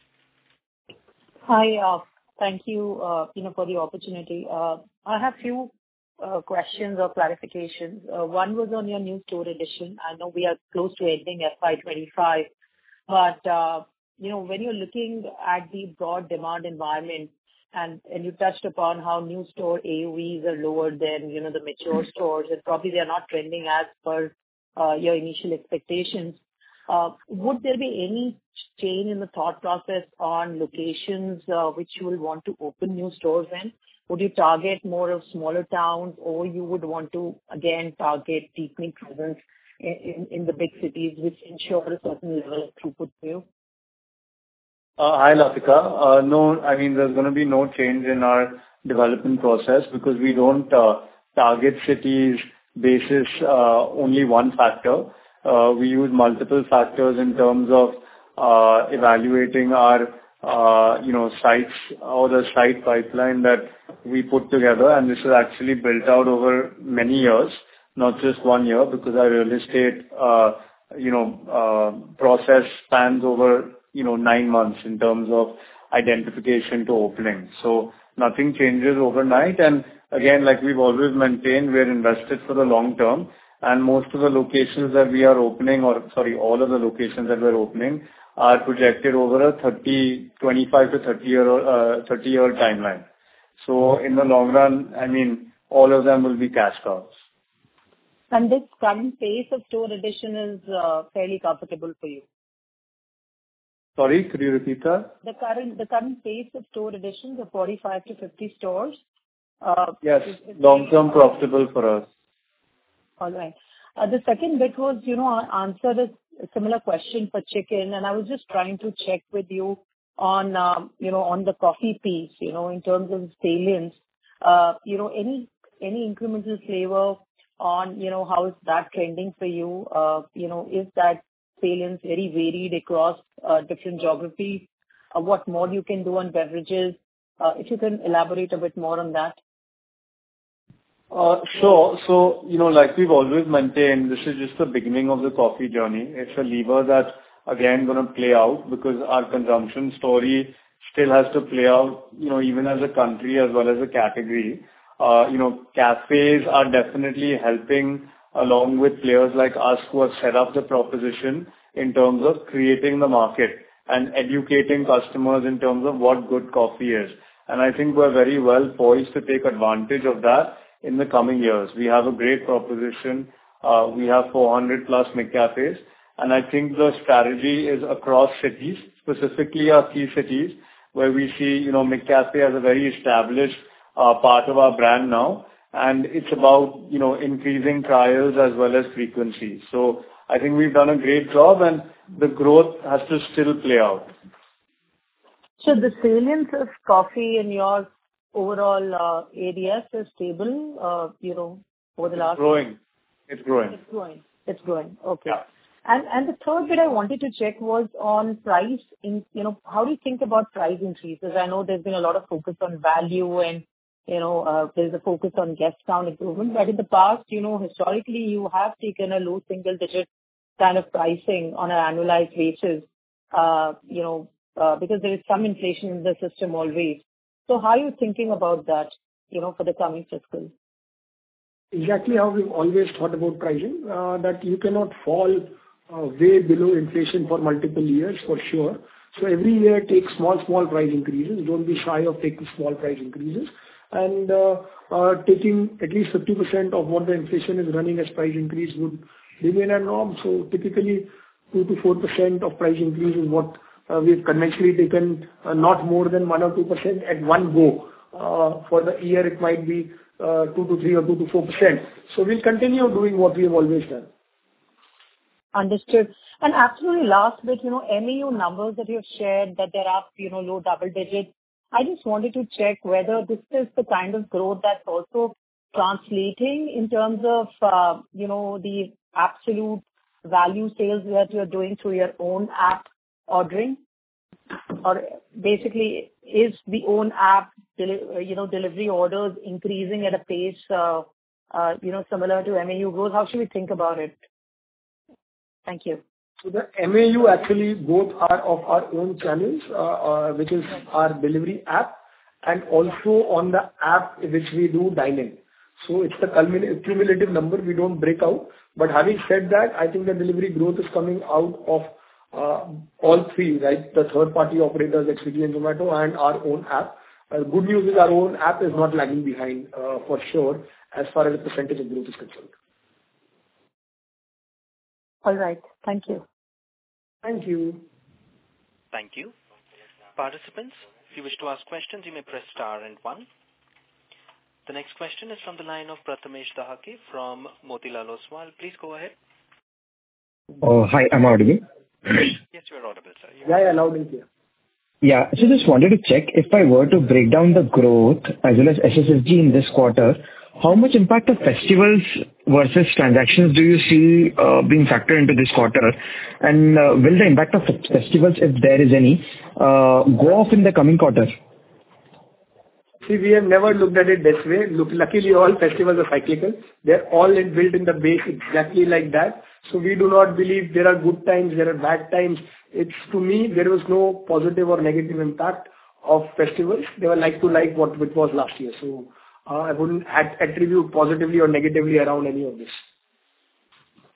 Hi. Uh, thank you, uh, you know, for the opportunity. Uh, I have few uh, questions or clarifications. Uh, one was on your new store addition. I know we are close to ending F Y twenty-five, but uh, you know, when you're looking at the broad demand environment, and and you touched upon how new store A U Vs are lower than, you know, the mature stores, and probably they are not trending as per uh, your initial expectations. Uh, would there be any change in the thought process on locations uh, which you will want to open new stores in? Would you target more of smaller towns, or you would want to again target deepening presence in, in, in the big cities, which ensure a certain level of throughput for you? Uh, hi, Latika. Uh, no, I mean, there's going to be no change in our development process because we don't uh, target cities basis uh, only one factor. Uh, we use multiple factors in terms of uh, evaluating our, uh, you know, sites or the site pipeline that we put together, and this is actually built out over many years, not just one year, because our real estate, uh, you know, uh, process spans over you know, nine months in terms of identification to opening. So nothing changes overnight. And again, like we've always maintained, we're invested for the long term. and most of the locations that we are opening, or sorry, all of the locations that we're opening, are projected over a thirty, twenty-five to thirty year, uh, thirty year timeline. So in the long run, I mean, all of them will be cash cows. And this current pace of store addition is uh, fairly comfortable for you? Sorry, could you repeat that? The current the current pace of store additions of forty-five to fifty stores? Uh, Yes, is, is long-term profitable for us. All right. Uh, the second bit was, you know, I answered a similar question for chicken, and I was just trying to check with you on, um, you know, on the coffee piece, you know, in terms of salience, uh, you know, any any incremental flavor on, you know, how is that trending for you? Uh, you know, is that salience very varied across uh, different geographies? Uh, what more you can do on beverages? Uh, if you can elaborate a bit more on that. Uh, Sure. So, you know, like we've always maintained, this is just the beginning of the coffee journey. It's a lever that's again gonna play out because our consumption story still has to play out, you know, even as a country as well as a category. Uh, You know, cafes are definitely helping along with players like us who have set up the proposition in terms of creating the market and educating customers in terms of what good coffee is. And I think we're very well poised to take advantage of that in the coming years. We have a great proposition. Uh, we have four hundred plus McCafes, and I think the strategy is across cities, specifically our key cities, where we see, you know, McCafe as a very established uh, part of our brand now, and it's about, you know, increasing trials as well as frequency. So I think we've done a great job, and the growth has to still play out. So the salience of coffee in your overall uh, areas is stable, uh, you know, over the last... It's growing. It's growing. It's growing. It's growing. Okay. Yeah. And and the third bit I wanted to check was on price. In you know, how do you think about price increases? I know there's been a lot of focus on value and, you know, uh, there's a focus on guest count improvement. But in the past, you know, historically, you have taken a low single digit kind of pricing on an annualized basis, uh, you know, uh, because there is some inflation in the system always. So how are you thinking about that, you know, for the coming fiscal? Exactly how we've always thought about pricing, uh, that you cannot fall uh, way below inflation for multiple years, for sure. So every year, take small, small price increases. Don't be shy of taking small price increases. And uh, uh, taking at least fifty percent of what the inflation is running as price increase would remain a norm. So typically, two to four percent of price increase is what Uh, we've conventionally taken, uh, not more than one or two percent at one go. Uh, For the year, it might be uh, two to three or two to four percent. So we'll continue doing what we have always done. Understood. And absolutely last bit, you know, M A U numbers that you've shared, that they're up, you know, low double digits. I just wanted to check whether this is the kind of growth that's also translating in terms of, uh, you know, the absolute value sales that you're doing through your own app ordering, or basically is the own app, deli- you know, delivery orders increasing at a pace, uh, uh, you know, similar to M A U growth? How should we think about it? Thank you. So the M A U actually both are of our own channels, uh, uh, which is our delivery app, and also on the app which we do dine-in. So it's the culmin- cumulative number we don't break out. But having said that, I think the delivery growth is coming out of Uh, all three, right? The third-party operators like Swiggy and Zomato and our own app. Uh, good news is our own app is not lagging behind, uh, for sure, as far as the percentage of growth is concerned. All right. Thank you. Thank you. Thank you. Participants, if you wish to ask questions, you may press star and one. The next question is from the line of Prathamesh Dahake from Motilal Oswal. Please go ahead. Oh, hi. I'm audible. Yes, you are audible, sir. You Yeah, yeah, loud and clear. Yeah. So just wanted to check, if I were to break down the growth as well as S S S G in this quarter, how much impact of festivals versus transactions do you see uh, being factored into this quarter? And uh, will the impact of festivals, if there is any, uh, go off in the coming quarter? See, we have never looked at it this way. Look, luckily, all festivals are cyclical. They're all in, built in the base exactly like that. So we do not believe there are good times, there are bad times. It's, to me, there was no positive or negative impact of festivals. They were like to like what it was last year. So uh, I wouldn't at- attribute positively or negatively around any of this.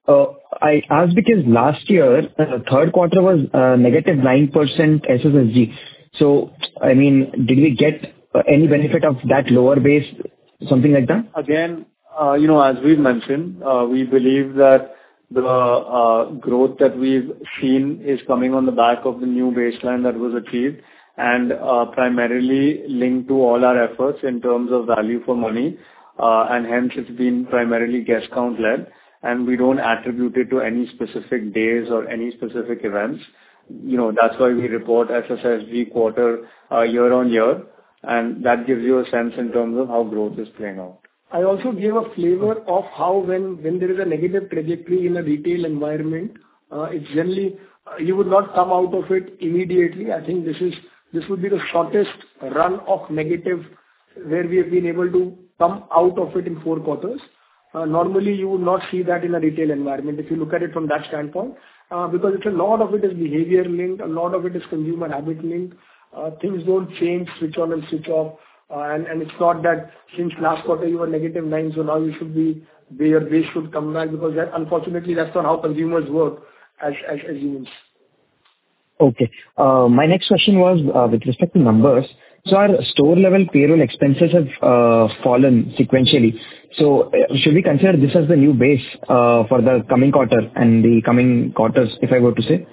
uh, I asked because last year, the third quarter was uh, negative nine percent S S S G. So, I mean, did we get uh, any benefit of that lower base, something like that? Again, uh, you know, as we've mentioned, uh, we believe that the uh, growth that we've seen is coming on the back of the new baseline that was achieved and uh, primarily linked to all our efforts in terms of value for money. Uh, and hence it's been primarily guest count led, and we don't attribute it to any specific days or any specific events. You know, that's why we report S S S G quarter uh, year on year, and that gives you a sense in terms of how growth is playing out. I also gave a flavor of how when when there is a negative trajectory in a retail environment, uh, it's generally uh, you would not come out of it immediately. I think this is this would be the shortest run of negative where we have been able to come out of it in four quarters. Uh, Normally, you would not see that in a retail environment if you look at it from that standpoint, uh, because it's a lot of it is behavior linked, a lot of it is consumer habit linked. Uh, Things don't change, switch on and switch off. Uh, And and it's not that since last quarter you were negative nine, so now you should be, your base should come back, because that, unfortunately, that's not how consumers work as as as humans. Okay. Uh, My next question was uh, with respect to numbers. So our store level payroll expenses have uh, fallen sequentially. So uh, should we consider this as the new base uh, for the coming quarter and the coming quarters, if I were to say?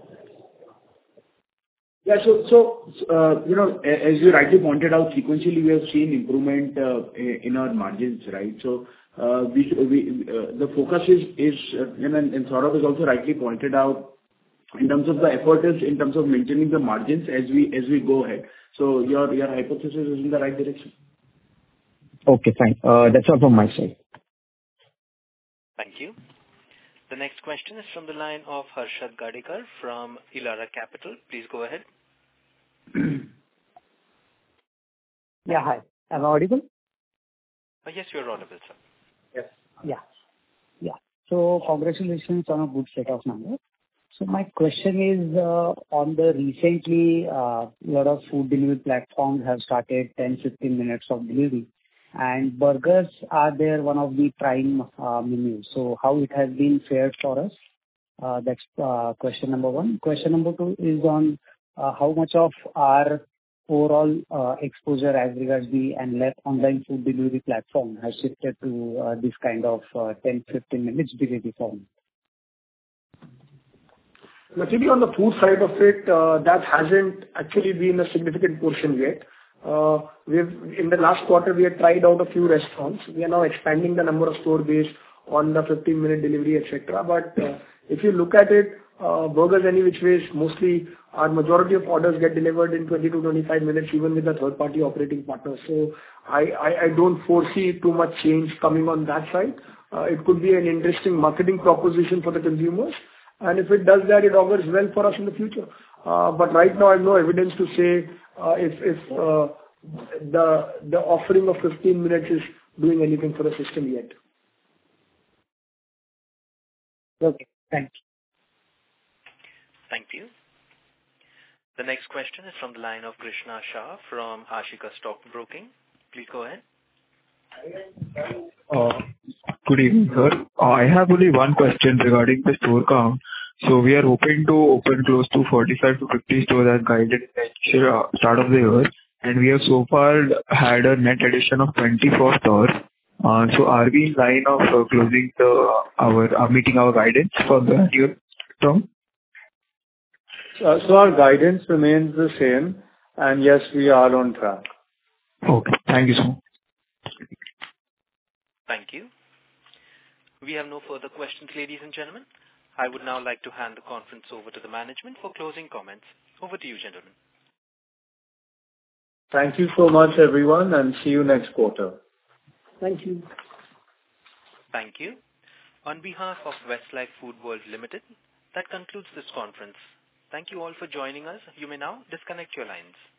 Yeah. So, so uh, you know, a- as you rightly pointed out, sequentially, we have seen improvement uh, i- in our margins, right? So, uh, we we uh, the focus is, is uh, you know, and and Saurabh has also rightly pointed out, in terms of the effort is in terms of maintaining the margins as we as we go ahead. So your your hypothesis is in the right direction. Okay, fine. Uh, That's all from my side. Thank you. The next question is from the line of Harshad Gadekar from Elara Capital. Please go ahead. Yeah, hi. Am I audible? Uh, Yes, you're audible, sir. Yes. Yeah. Yeah. So congratulations on a good set of numbers. So my question is, uh, on the recently, a uh, lot of food delivery platforms have started ten, fifteen minutes of delivery, and burgers are there one of the prime uh, menus. So how it has been fared for us? Uh, That's uh, question number one. Question number two is on uh, how much of our overall uh, exposure as regards the and left online food delivery platform has shifted to uh, this kind of uh, ten, fifteen minutes delivery form. Actually, on the food side of it, uh, that hasn't actually been a significant portion yet. Uh, We've in the last quarter, we had tried out a few restaurants. We are now expanding the number of store base on the fifteen-minute delivery, et cetera. But uh, if you look at it, uh, burgers any which ways, mostly our majority of orders get delivered in twenty to twenty-five minutes, even with the third-party operating partners. So I I I don't foresee too much change coming on that side. Uh, It could be an interesting marketing proposition for the consumers, and if it does that, it augurs well for us in the future. Uh, But right now, I have no evidence to say uh, if if uh, the the offering of fifteen minutes is doing anything for the system yet. Okay, thank you. Thank you. The next question is from the line of Krishna Shah from Ashika Stock Broking. Please go ahead. Uh, Good evening, sir. Uh, I have only one question regarding the store count. So we are hoping to open close to forty-five to fifty stores as guided in the initial uh, start of the year, and we have so far had a net addition of twenty-four stores. Uh, So are we in line of uh, closing the our uh, meeting our guidance for the annual term? Uh, So our guidance remains the same, and yes, we are on track. Okay. Thank you so much. Thank you. We have no further questions, ladies and gentlemen. I would now like to hand the conference over to the management for closing comments. Over to you, gentlemen. Thank you so much, everyone, and see you next quarter. Thank you. Thank you. On behalf of Westlife Foodworld Limited, that concludes this conference. Thank you all for joining us. You may now disconnect your lines.